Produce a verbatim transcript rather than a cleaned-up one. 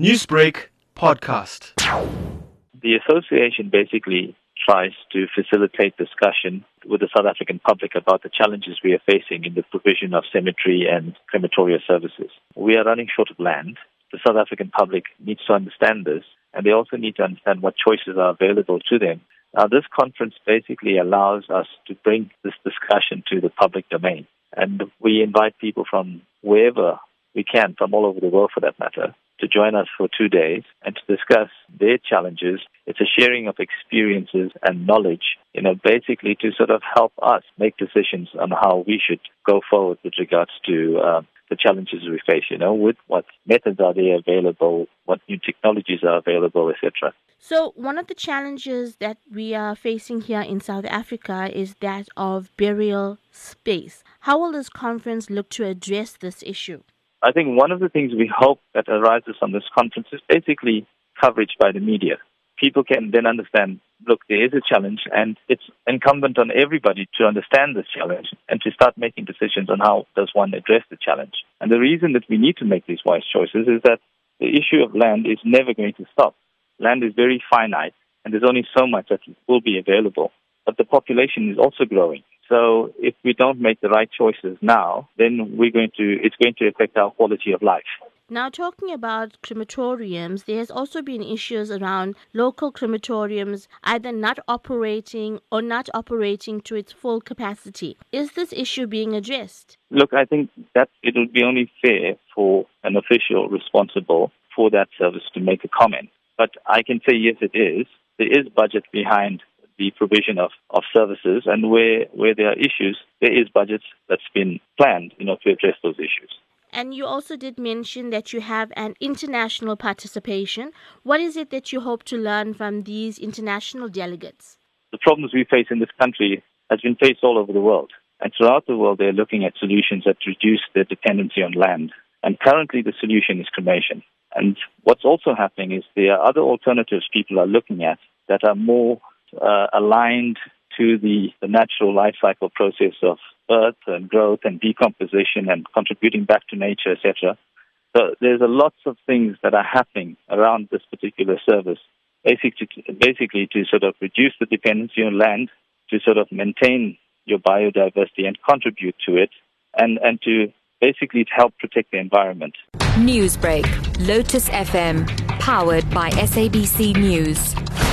Newsbreak podcast. The association basically tries to facilitate discussion with the South African public about the challenges we are facing in the provision of cemetery and crematoria services. We are running short of land. The South African public needs to understand this, and they also need to understand what choices are available to them. Now, this conference basically allows us to bring this discussion to the public domain, and we invite people from wherever we can, from all over the world for that matter, to join us for two days and to discuss their challenges. It's a sharing of experiences and knowledge, you know, basically to sort of help us make decisions on how we should go forward with regards to uh, the challenges we face, you know, with what methods are there available, what new technologies are available, et cetera. So one of the challenges that we are facing here in South Africa is that of burial space. How will this conference look to address this issue? I think one of the things we hope that arises from this conference is basically coverage by the media. People can then understand, look, there is a challenge, and it's incumbent on everybody to understand this challenge and to start making decisions on how does one address the challenge. And the reason that we need to make these wise choices is that the issue of land is never going to stop. Land is very finite, and there's only so much that will be available. But the population is also growing. So if we don't make the right choices now, then we're going to it's going to affect our quality of life. Now, talking about crematoriums, there has also been issues around local crematoriums either not operating or not operating to its full capacity. Is this issue being addressed? Look, I think that it would be only fair for an official responsible for that service to make a comment. But I can say, yes, it is. There is budget behind the provision of, of services, and where, where there are issues, there is budgets that's been planned, you know, to address those issues. And you also did mention that you have an international participation. What is it that you hope to learn from these international delegates? The problems we face in this country has been faced all over the world. And throughout the world, they're looking at solutions that reduce their dependency on land. And currently, the solution is cremation. And what's also happening is there are other alternatives people are looking at that are more uh, aligned to the, the natural life cycle process of birth and growth and decomposition and contributing back to nature, et cetera. So there's a lots of things that are happening around this particular service, basically, basically to sort of reduce the dependency on land, to sort of maintain your biodiversity and contribute to it, and, and to basically help protect the environment. Newsbreak, Lotus F M, powered by S A B C News.